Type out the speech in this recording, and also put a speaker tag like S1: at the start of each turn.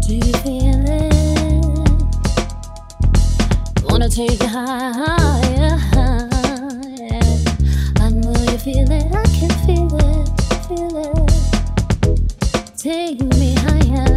S1: Do you feel it? Wanna take it higher, higher. I know you feel it, I can feel it, feel it. Take me higher.